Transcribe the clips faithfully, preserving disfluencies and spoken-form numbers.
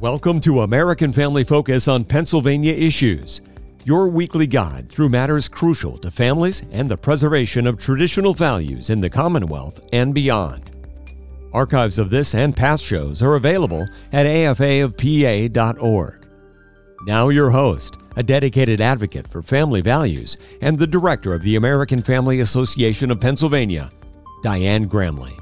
Welcome to American Family Focus on Pennsylvania Issues, your weekly guide through matters crucial to families and the preservation of traditional values in the Commonwealth and beyond. Archives of this and past shows are available at A F A of P A dot org. Now your host, a dedicated advocate for family values and the director of the American Family Association of Pennsylvania, Diane Gramley.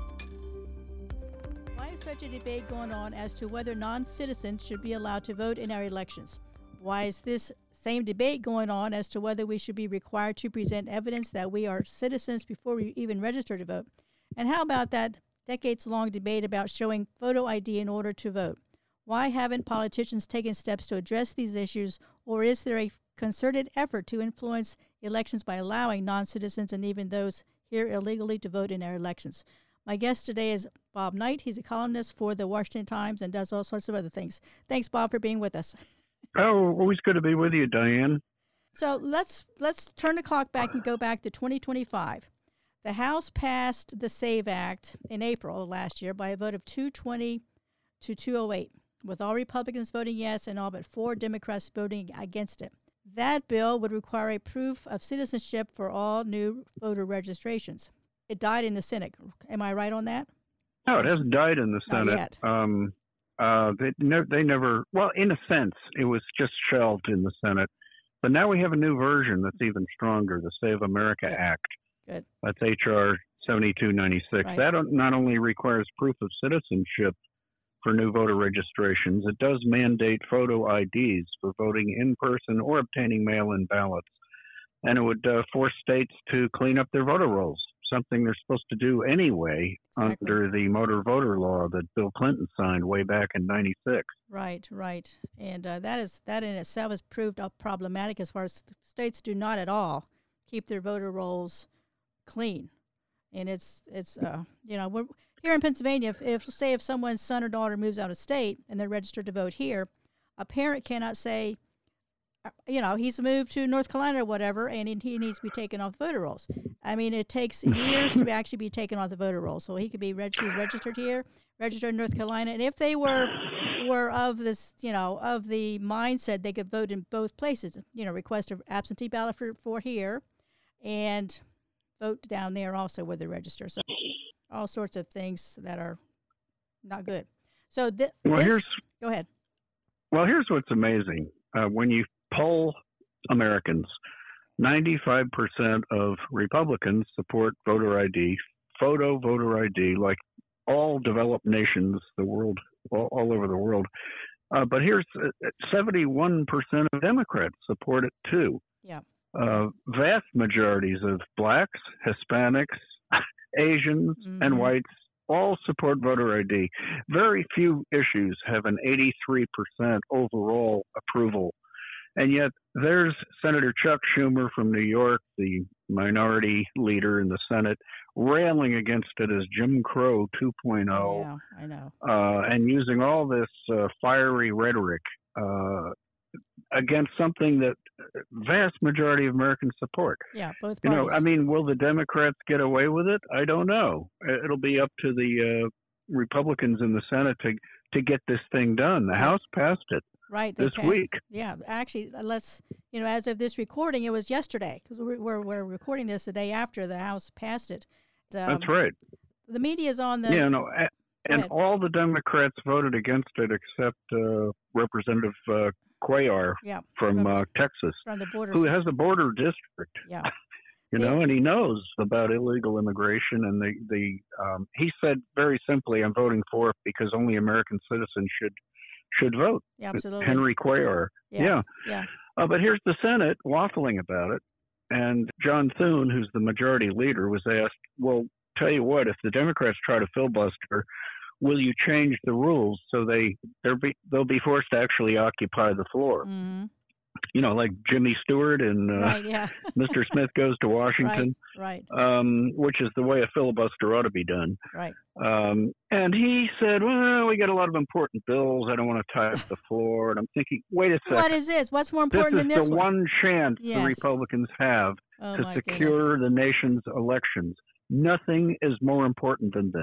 Why is such a debate going on as to whether non-citizens should be allowed to vote in our elections? Why is this same debate going on as to whether we should be required to present evidence that we are citizens before we even register to vote? And how about that decades-long debate about showing photo I D in order to vote? Why haven't politicians taken steps to address these issues, or is there a concerted effort to influence elections by allowing non-citizens and even those here illegally to vote in our elections? My guest today is Bob Knight. He's a columnist for the Washington Times and does all sorts of other things. Thanks, Bob, for being with us. Oh, always good to be with you, Diane. So let's let's turn the clock back and go back to twenty twenty-five. The House passed the SAVE Act in April of last year by a vote of two twenty to two oh eight, with all Republicans voting yes and all but four Democrats voting against it. That bill would require a proof of citizenship for all new voter registrations. It died in the Senate. Am I right on that? No, it hasn't died in the Not Senate. yet. Um, uh, they, ne- they never, well, in a sense, it was just shelved in the Senate. But now we have a new version that's even stronger, the Save America Good. Act. Good. That's H R seventy-two ninety-six. Right. That not only requires proof of citizenship for new voter registrations, it does mandate photo I Ds for voting in person or obtaining mail-in ballots. And it would uh, force states to clean up their voter rolls, something they're supposed to do anyway Exactly. under the motor voter law that Bill Clinton signed way back in ninety-six. Right, right. And uh, that is that in itself has proved up problematic as far as states do not at all keep their voter rolls clean. And it's, it's uh, you know, we're, here in Pennsylvania, if, if, say, if someone's son or daughter moves out of state and they're registered to vote here, a parent cannot say, you know, he's moved to North Carolina or whatever, and he needs to be taken off the voter rolls. I mean, it takes years to actually be taken off the voter rolls. So he could be reg- he's registered here, registered in North Carolina, and if they were were of this, you know, of the mindset they could vote in both places, you know, request an absentee ballot for, for here, and vote down there also where they register. So all sorts of things that are not good. So th- Well, this, here's go ahead. well, here's what's amazing. Uh, when you poll Americans, ninety-five percent of Republicans support voter I D, photo voter I D, like all developed nations, the world, all, all over the world. Uh, but here's uh, seventy-one percent of Democrats support it too. Yeah. Uh, vast majorities of blacks, Hispanics, Asians, Mm-hmm. and whites all support voter I D. Very few issues have an eighty-three percent overall approval. And yet there's Senator Chuck Schumer from New York, the minority leader in the Senate, railing against it as Jim Crow two point oh. Yeah, I know. Uh, and using all this uh, fiery rhetoric uh, against something that vast majority of Americans support. Yeah, both You parties. know, I mean, will the Democrats get away with it? I don't know. It'll be up to the uh, Republicans in the Senate to to get this thing done. The Right. House passed it Right, they this passed- week. Yeah, actually, let's, you know, as of this recording, it was yesterday, because we're, we're, we're recording this the day after the House passed it. Um, That's right. The media's on the... Yeah, no, a- and ahead. all the Democrats voted against it except uh, Representative uh, Cuellar Yeah, from from, uh, Texas, from the border. who has a border district. Yeah, You Yeah. know, and he knows about illegal immigration, and the the um, he said very simply, "I'm voting for it because only American citizens should should vote." yeah, absolutely. Henry Cuellar. Yeah, Yeah. yeah. Uh, but here's the Senate waffling about it, and John Thune, who's the majority leader, was asked, "Well, tell you what, if the Democrats try to filibuster, will you change the rules so they they'll be they'll be forced to actually occupy the floor?" Mm-hmm. You know, like Jimmy Stewart and uh, Right, yeah. Mister Smith Goes to Washington. Right, Um, which is the way a filibuster ought to be done. right. Um, and he said, well, we got a lot of important bills. I don't want to tie up the floor. And I'm thinking, wait a second. What is this? What's more This important is than this the one? one chance Yes. the Republicans have Oh, to my secure goodness. the nation's elections. Nothing is more important than this.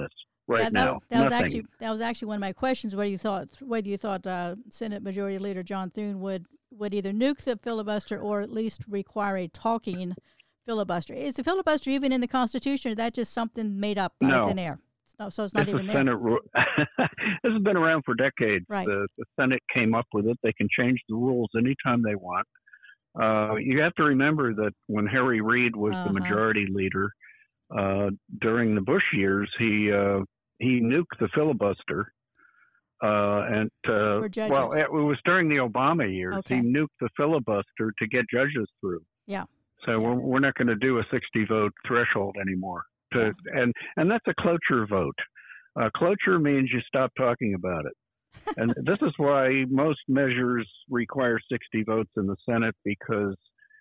right yeah, that, now. that was Nothing. actually that was actually one of my questions. Whether you thought whether you thought uh, Senate Majority Leader John Thune would would either nuke the filibuster or at least require a talking filibuster. Is the filibuster even in the Constitution, or is that just something made up out No. of thin air? No, so it's not It's even a there. Senate rule. This has been around for decades. Right. The, the Senate came up with it. They can change the rules anytime they want. Uh, you have to remember that when Harry Reid was Uh-huh. the majority leader uh, during the Bush years, he uh, he nuked the filibuster. Uh, and uh, For judges. well, it was during the Obama years. Okay. He nuked the filibuster to get judges through. Yeah. So Yeah. we're we're not going to do a sixty vote threshold anymore. To, and and that's a cloture vote. Uh, cloture means you stop talking about it. And this is why most measures require sixty votes in the Senate, because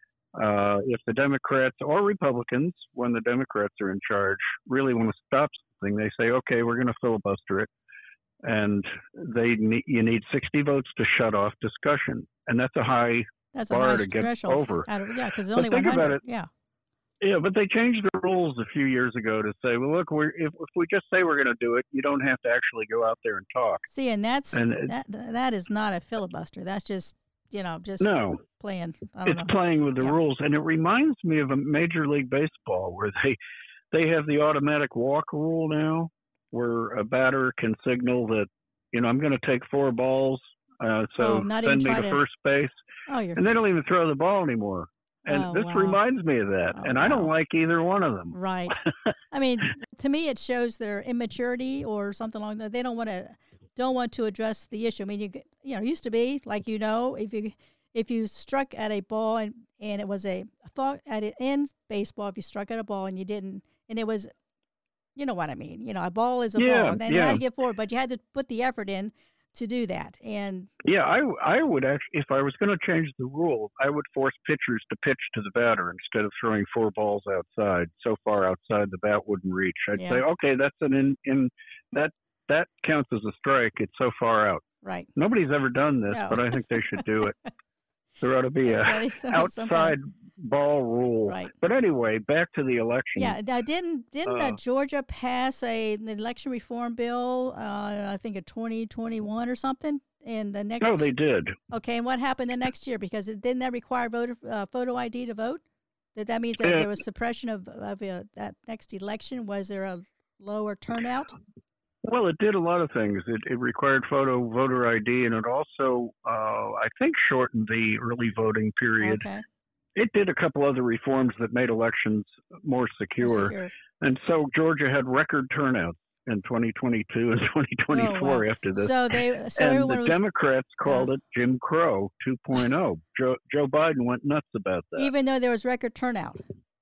uh, if the Democrats or Republicans, when the Democrats are in charge, really want to stop something, they say, okay, we're going to filibuster it. And they need, you need sixty votes to shut off discussion. And that's a high That's a bar high to get threshold. over. Out of, yeah, because But only think one about hundred. it. Yeah. Yeah, but they changed the rules a few years ago to say, well, look, we're, if, if we just say we're going to do it, you don't have to actually go out there and talk. See, and that's And it- that that is not a filibuster. That's just you know just No, playing. I don't it's know. playing with the Yeah. rules. And it reminds me of a Major League Baseball where they, they have the automatic walk rule now, where a batter can signal that, you know, I'm going to take four balls, uh, so Oh, not even send me try to to- first base. Oh, you're And they don't even throw the ball anymore. And Oh, this wow. reminds me of that. Oh, and I don't wow. like either one of them. right. I mean, to me, it shows their immaturity or something along that. They don't want to don't want to address the issue. I mean, you you know, it used to be like you know, if you if you struck at a ball and, and it was a thought at it in baseball, if you struck at a ball and you didn't, and it was, you know what I mean. You know, a ball is a Yeah, ball, and then you yeah. had to get forward, but you had to put the effort in to do that. And Yeah, I, I would actually, if I was going to change the rule, I would force pitchers to pitch to the batter instead of throwing four balls outside, so far outside the bat wouldn't reach. I'd Yeah. say, okay, that's an in, in that that counts as a strike. It's so far out. right. Nobody's ever done this, No. but I think they should do it. There ought to be That's a funny. So- some outside kind of- ball rule. Right. But anyway, back to the election. Yeah, now didn't didn't uh, Uh, Georgia pass a an election reform bill? Uh, I think in twenty twenty-one or something. And the next. No, they did. Okay, and what happened the next year? Because it, didn't that require voter uh, photo I D to vote? Did that means that Yeah. there was suppression of of uh, that next election? Was there a lower turnout? Well, it did a lot of things. It, it required photo voter I D, and it also, uh, I think, shortened the early voting period. Okay, It did a couple other reforms that made elections more secure. secure. And so Georgia had record turnouts in twenty twenty-two and twenty twenty-four Oh, wow. after this. So they so and everyone the was Democrats called it Jim Crow two point oh. Joe, Joe Biden went nuts about that. even though there was record turnout.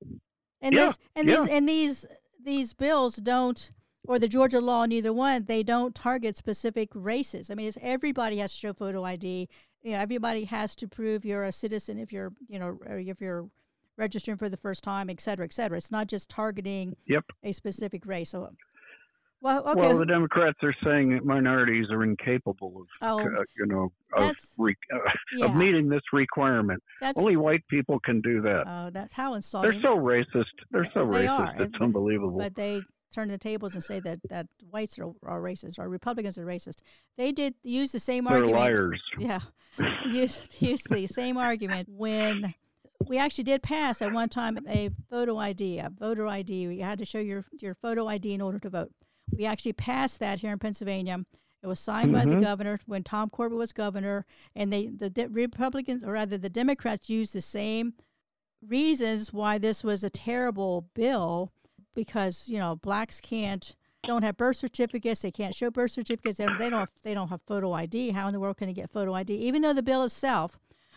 And Yeah, this and yeah. these and these these bills don't, or the Georgia law, neither one, they don't target specific races. I mean, it's everybody has to show photo I D. You know, everybody has to prove you're a citizen if you're, you know, or if you're registering for the first time, et cetera, et cetera. It's not just targeting Yep. a specific race. So, well, okay. Well, the Democrats are saying that minorities are incapable of, Oh, uh, you know, of, that's- re- uh, yeah, of meeting this requirement. that's Only white people can do that. uh, that's how They're insulting. so racist. They're so They racist. are, It's but- unbelievable. But they turn the tables and say that, that whites are, are racist or Republicans are racist. They did use the same They're argument. liars. Yeah, use use the same argument when we actually did pass at one time a photo I D, a voter I D. You had to show your your photo I D in order to vote. We actually passed that here in Pennsylvania. It was signed by the Mhm. governor when Tom Corbett was governor, and they the de- Republicans, or rather the Democrats, used the same reasons why this was a terrible bill, because you know blacks can't don't have birth certificates, they can't show birth certificates, and they don't have, they don't have photo I D. How in the world can they get photo I D? Even though the bill itself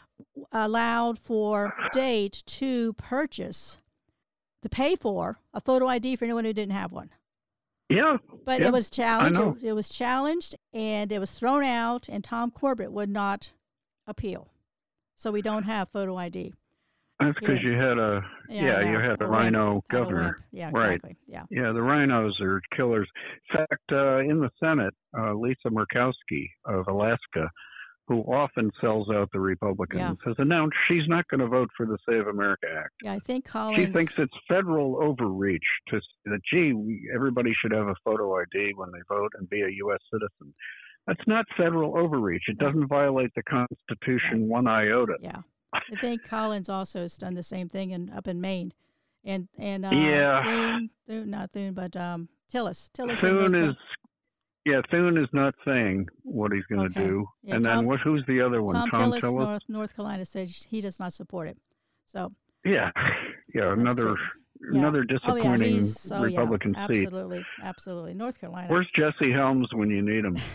allowed for state to purchase to pay for a photo I D for anyone who didn't have one. Yeah. But yeah, it was challenged. know. It, it was challenged, and it was thrown out. And Tom Corbett would not appeal, so we don't have photo I D. That's because Yeah. you had a Yeah, yeah, I know. you had a A rhino wimp. Had a governor. wimp. Yeah, Right. exactly. Yeah. Yeah, the rhinos are killers. In fact, uh, in the Senate, uh, Lisa Murkowski of Alaska who often sells out the Republicans, Yeah. has announced she's not going to vote for the Save America Act. Yeah, I think Collins. She thinks it's federal overreach to that, gee, we, everybody should have a photo I D when they vote and be a U S citizen. That's not federal overreach. It doesn't violate the Constitution Right. one iota. Yeah, I think Collins also has done the same thing in up in Maine, and and uh, Yeah. Thune, Thune, not Thune, but um, Tillis, Tillis. in Thune North is, yeah, Thune is not saying what he's going to Okay. do. Yeah, and Tom- then what? Who's the other one? Tom, Tom Tillis, Tillis? North North Carolina, said he does not support it. So Yeah, yeah, That's another crazy. Yeah. another oh yeah, disappointing he's oh Republican yeah, seat. absolutely, absolutely. North Carolina. Where's Jesse Helms when you need him?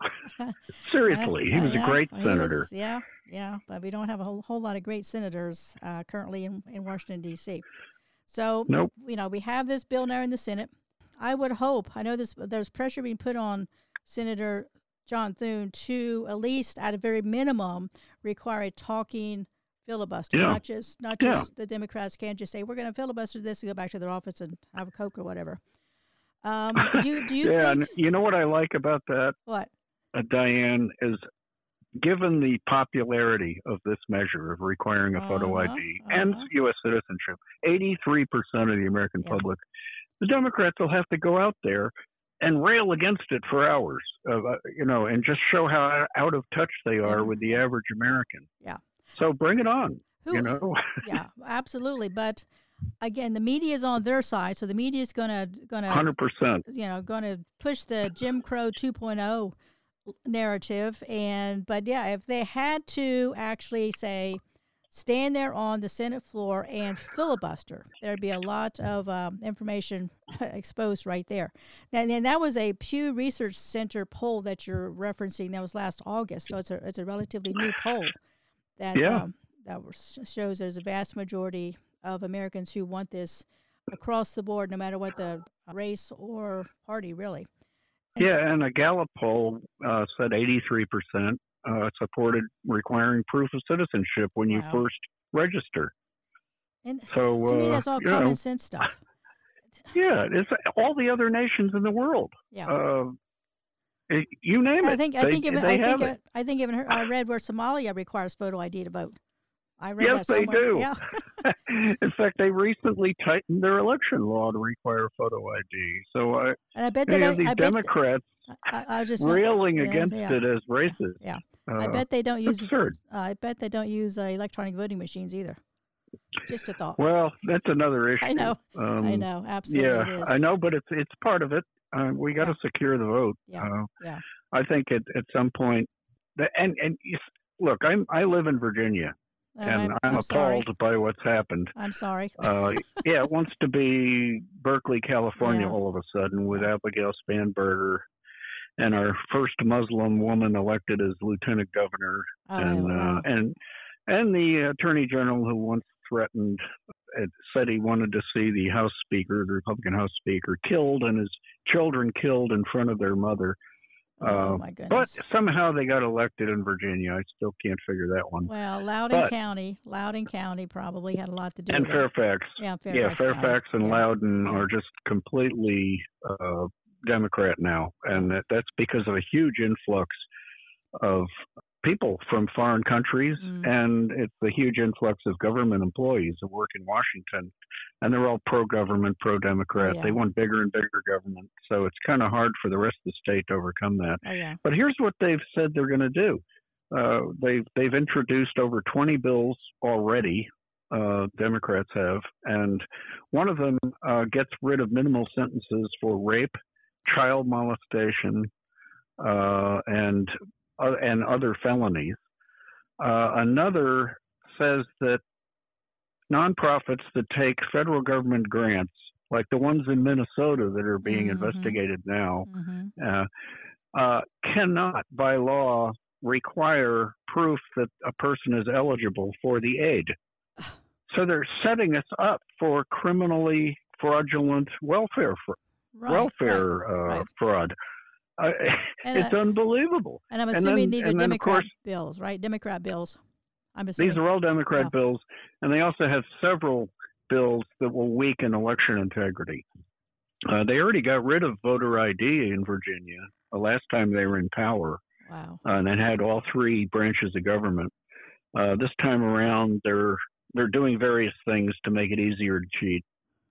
Seriously, he Uh, was yeah, a great he senator. was- yeah, yeah, but we don't have a whole, whole lot of great senators uh, currently in, in Washington, D C. So, Nope. you know, we have this bill now in the Senate. I would hope, I know this, there's pressure being put on Senator John Thune to at least, at a very minimum, require a talking filibuster. Yeah. Not just, not Yeah. just the Democrats can't just say, we're going to filibuster this and go back to their office and have a Coke or whatever. Um, do, you- do you yeah, think, and you know what I like about that, what? uh, Diane, is given the popularity of this measure of requiring a photo Uh-huh, I D and uh-huh. U S citizenship, eighty-three percent of the American Yeah. public, the Democrats will have to go out there and rail against it for hours, uh, you know, and just show how out of touch they are Yeah. with the average American. Yeah. So bring it on, Who, you know. yeah, absolutely. But again, the media is on their side, so the media is gonna gonna one hundred percent. you know gonna push the Jim Crow two point oh narrative. And but yeah, if they had to actually say stand there on the Senate floor and filibuster, there'd be a lot of um, information exposed right there. And then that was a Pew Research Center poll that you're referencing. That was last August, so it's a it's a relatively new poll that Yeah. um, that was, shows there's a vast majority of Americans who want this across the board, no matter what the race or party, really. And Yeah, and a Gallup poll uh, said eighty-three percent uh, supported requiring proof of citizenship when you Wow. first register. And So, to me, uh, that's all you common know, sense stuff. Yeah, it's all the other nations in the world. Yeah. Uh, it- you name it. I think I they, think even they I think have it. it. I think even her, I read where Somalia requires photo I D to vote. I read Yes, that they somewhere. do. Yeah. In fact, they recently tightened their election law to require photo I D. So I, And I bet you they have don't. these I bet, Democrats I, I was just railing yeah, against yeah. it as racist. Yeah. Uh, I bet they don't use. absurd. Uh, I bet they don't use uh, electronic voting machines either. Just a thought. Well, that's another issue. I know. Um, I know. Absolutely, Yeah, it is. I know, but it's it's part of it. Uh, we got to secure the vote. Yeah. Uh, Yeah. I think at at some point, that, and and you s- look, I'm I live in Virginia, Uh, and I'm, I'm, I'm sorry. appalled by what's happened. I'm sorry. Uh, yeah, it wants to be Berkeley, California, Yeah. all of a sudden with Yeah. Abigail Spanberger, and our first Muslim woman elected as lieutenant governor, Oh, and wow. uh, and and the attorney general who once threatened, uh, said he wanted to see the House Speaker, the Republican House Speaker, killed and his children killed in front of their mother. oh Uh, my but goodness. somehow they got elected in Virginia. I still can't figure that one. Well, Loudoun but- County, Loudoun County probably had a lot to do And with it. Fairfax. Yeah, Fairfax. yeah, County. Fairfax and Yeah. Loudoun Yeah. are just completely uh, Democrat now, and that, that's because of a huge influx of people from foreign countries, Mm. and it's a huge influx of government employees that work in Washington, and they're all pro-government, pro-Democrat. yeah. They want bigger and bigger government, so it's kind of hard for the rest of the state to overcome that. Oh yeah. But here's what they've said they're going to do. Uh, they've they've introduced over twenty bills already. Uh, Democrats have, and one of them uh, gets rid of minimal sentences for rape, child molestation, uh, and uh, and other felonies. Uh, another says that nonprofits that take federal government grants, like the ones in Minnesota that are being Mhm. investigated now, Mm-hmm. uh, uh, cannot, by law, require proof that a person is eligible for the aid. So they're setting us up for criminally fraudulent welfare fr- Right. welfare Right. uh, right. fraud. Uh, And, it's uh, unbelievable. and I'm and assuming then- these are and then, of Democrat course- bills, right? Democrat bills. I'm assuming. These are all Democrat Yeah. bills, and they also have several bills that will weaken election integrity. Uh, they already got rid of voter I D in Virginia the last time they were in power. Wow. uh, and it had all three branches of government. Uh, this time around, they're they're doing various things to make it easier to cheat.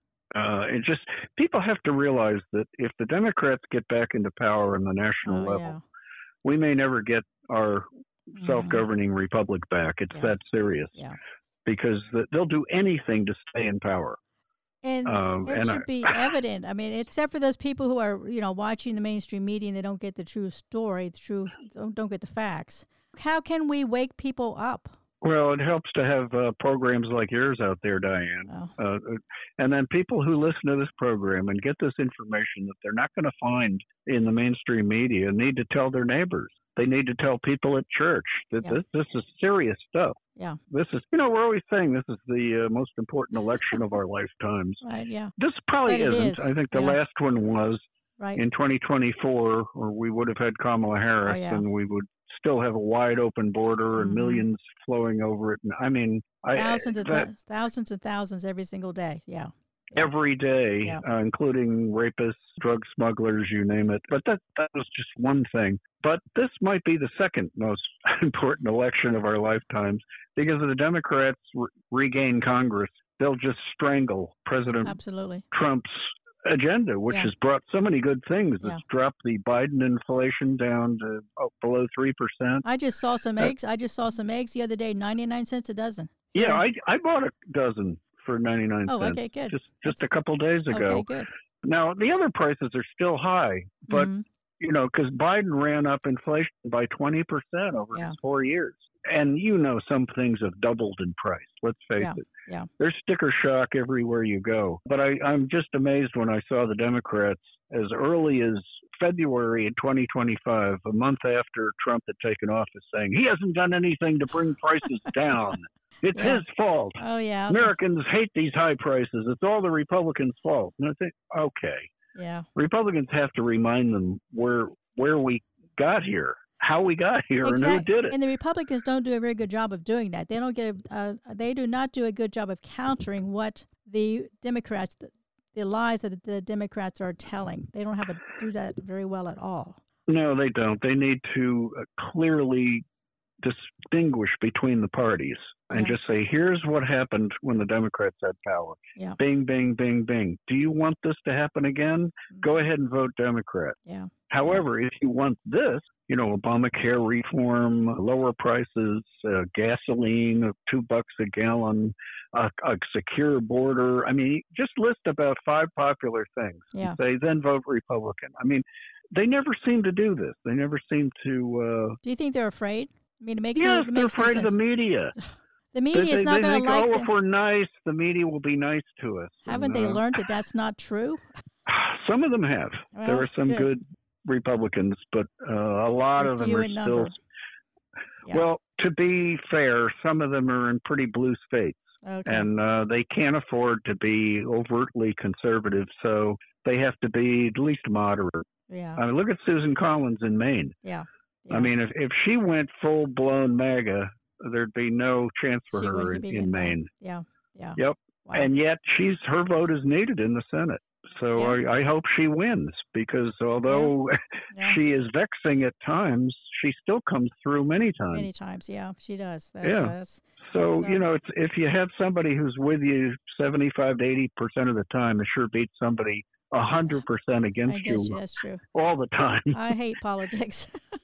Uh, it just people have to realize that if the Democrats get back into power on the national Oh, level, yeah. we may never get our Mhm. self-governing republic back. It's Yeah. that serious Yeah. because th- they'll do anything to stay in power. And Um, it and should I- be evident. I mean, except for those people who are, you know, watching the mainstream media and they don't get the true story, the true don't, don't get the facts. How can we wake people up? Well, it helps to have uh, programs like yours out there, Diane. Oh, Uh, and then people who listen to this program and get this information that they're not going to find in the mainstream media need to tell their neighbors. They need to tell people at church that Yeah. this this is serious stuff. yeah. This is, you know, we're always saying this is the uh, most important election of our lifetimes. Right. Yeah. This probably But it isn't. is. I think the Yeah. last one was Right. in twenty twenty-four, or we would have had Kamala Harris, Oh, yeah. and we would still have a wide open border and Mhm. millions flowing over it. And I mean, I, thousands and that, thou- thousands and thousands every single day. Yeah. Yeah. every day, Yeah. uh, including rapists, drug smugglers, you name it. But that that was just one thing. But this might be the second most important election of our lifetimes because if the Democrats re- regain Congress, they'll just strangle President Absolutely. Trump's agenda, which Yeah. has brought so many good things. Yeah. It's dropped the Biden inflation down to oh, below three percent. I just saw some Uh, eggs. I just saw some eggs the other day, ninety-nine cents a dozen. Yeah, I I bought a dozen for ninety-nine Oh, cents okay, good. just just That's- a couple days ago. Okay, good. Now the other prices are still high, but Mhm. you know, because Biden ran up inflation by twenty percent over Yeah. his four years. And you know, some things have doubled in price. Let's face Yeah, it. yeah. There's sticker shock everywhere you go. But I, I'm just amazed when I saw the Democrats as early as February in twenty twenty-five, a month after Trump had taken office, saying he hasn't done anything to bring prices down. It's Yeah. his fault. Oh, yeah. Americans hate these high prices. It's all the Republicans' fault. And I think, okay. Yeah. Republicans have to remind them where where we got here, how we got here, and who did it. And the Republicans don't do a very good job of doing that. They don't get. A, uh, they do not do a good job of countering what the Democrats, the, the lies that the Democrats are telling. They don't have a do that very well at all. No, they don't. They need to uh, clearly distinguish between the parties and Yeah. just say, here's what happened when the Democrats had power. Yeah. Bing, bing, bing, bing. Do you want this to happen again? Go ahead and vote Democrat. Yeah. However, if you want this, you know, Obamacare reform, lower prices, uh, gasoline, uh, two bucks a gallon, uh, a secure border. I mean, just list about five popular things. Yeah. And say, then vote Republican. I mean, they never seem to do this. They never seem to. Uh, Do you think they're afraid? I mean, it makes yes, no, it they're makes no afraid of the sense. media. The media they, is not they going think, to like oh, them. if we're nice, the media will be nice to us. Haven't And, they uh, learned that that's not true? Some of them have. Well, there are some good. good Republicans, but uh, a lot They're of them few are in still. number. Yeah. Well, to be fair, some of them are in pretty blue states, Okay. and uh, they can't afford to be overtly conservative, so they have to be at least moderate. yeah. I mean, look at Susan Collins in Maine. yeah. Yeah. I mean, if if she went full blown MAGA, there'd be no chance for She her wouldn't in, be in getting that. Maine. Yeah. Yeah. Yep. Wow. And yet, she's her vote is needed in the Senate. So Yeah. I, I hope she wins because although Yeah. she is vexing at times, she still comes through many times. Many times. Yeah. She does. That's, Yeah. That's, So, So- you know, it's, if you have somebody who's with you seventy-five to eighty percent of the time, it sure beats somebody one hundred percent against I guess you that's true. all the time. I hate politics.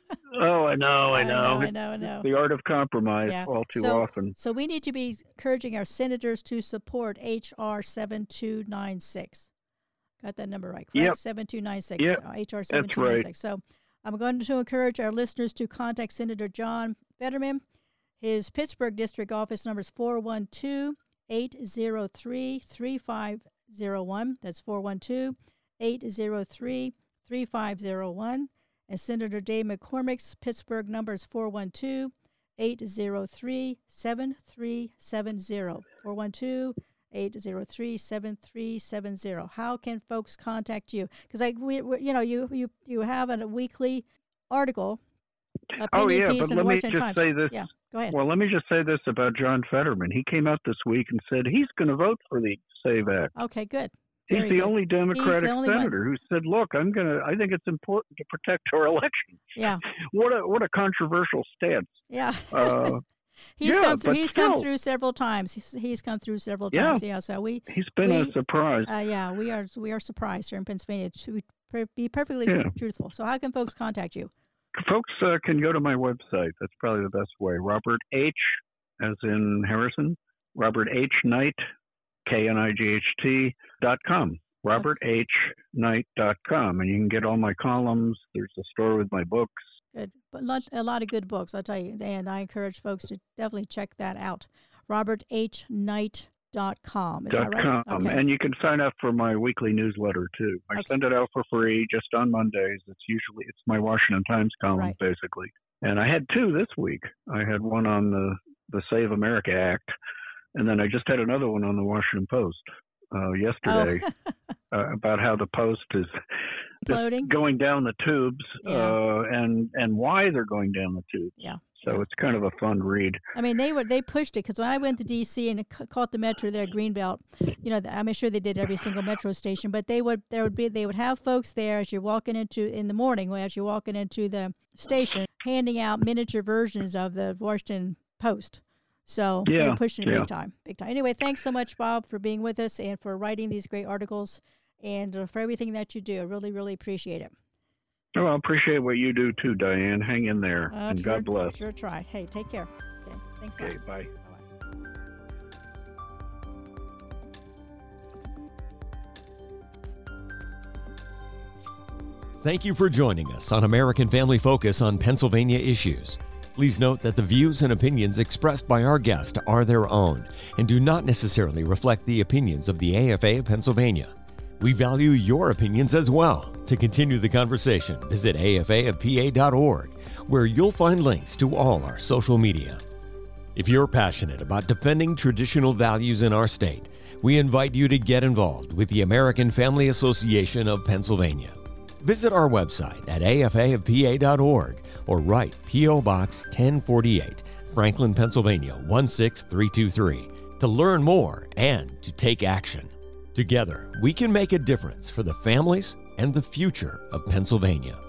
Oh, I know, I know. I know. I know. The art of compromise Yeah. all too So- often. So we need to be encouraging our senators to support H R seven two nine six. Got that number right, correct? Yep. seven two nine six. Yep. uh, H R seven two nine six. right. So I'm going to encourage our listeners to contact Senator John Fetterman. His Pittsburgh district office number is four one two, eight zero three, three five zero one. That's four one two, eight zero three, three five zero one. And Senator Dave McCormick's Pittsburgh number is four one two, eight zero three, seven three seven zero. four one two, eight zero three, seven three seven zero. How can folks contact you? Because like we, we, you know, you you you have a weekly article, opinion Oh, yeah, piece but in the let me Washington just Times. say this. Yeah, go ahead. Well, let me just say this about John Fetterman. He came out this week and said he's going to vote for the SAVE Act. Okay, good. He's Very the good. only Democratic the only one. senator who said, "Look, I'm gonna. I think it's important to protect our elections." Yeah. What a what a controversial stance. Yeah. Uh, he's yeah, come through. but He's still, come through several times. He's, he's come through several Yeah. times. Yeah. So we. he's been we, a surprise. Uh, yeah, we are. We are surprised here in Pennsylvania. To be perfectly Yeah. truthful. So how can folks contact you? Folks uh, can go to my website. That's probably the best way. Robert H, as in Harrison. Robert H Knight, K N I G H T dot com. Robert H Knight dot com, and you can get all my columns. There's a store with my books. Good, but lot, a lot of good books, I'll tell you, and I encourage folks to definitely check that out. Robert H Knight dot com. Is Dot that right? com. Okay. And you can sign up for my weekly newsletter too. I Okay. send it out for free just on Mondays. It's usually it's my Washington Times column Right. basically. And I had two this week. I had one on the the Save America Act, and then I just had another one on the Washington Post uh, yesterday Oh. uh, about how the Post is just Floating? going down the tubes Yeah. uh, and and why they're going down the tubes. Yeah. So yeah. it's kind of a fun read. I mean, they were they pushed it because when I went to D C and c- caught the metro there, Greenbelt, you know, I'm sure they did every single metro station, but they would there would be they would have folks there as you're walking into in the morning, as you're walking into the station, handing out miniature versions of the Washington Post. So Yeah, they're pushing it yeah. big time, big time. Anyway, thanks so much, Bob, for being with us and for writing these great articles and uh, for everything that you do. I really, really appreciate it. Oh, I appreciate what you do too, Diane. Hang in there, Uh, and sure, God bless. Sure try. Hey, take care. Okay, thanks. Okay, Bob. bye. Thank you for joining us on American Family Focus on Pennsylvania Issues. Please note that the views and opinions expressed by our guest are their own and do not necessarily reflect the opinions of the A F A of Pennsylvania. We value your opinions as well. To continue the conversation, visit A F A of P A dot org, where you'll find links to all our social media. If you're passionate about defending traditional values in our state, we invite you to get involved with the American Family Association of Pennsylvania. Visit our website at A F A of P A dot org or write P O Box ten forty-eight, Franklin, Pennsylvania one six three two three to learn more and to take action. Together, we can make a difference for the families and the future of Pennsylvania.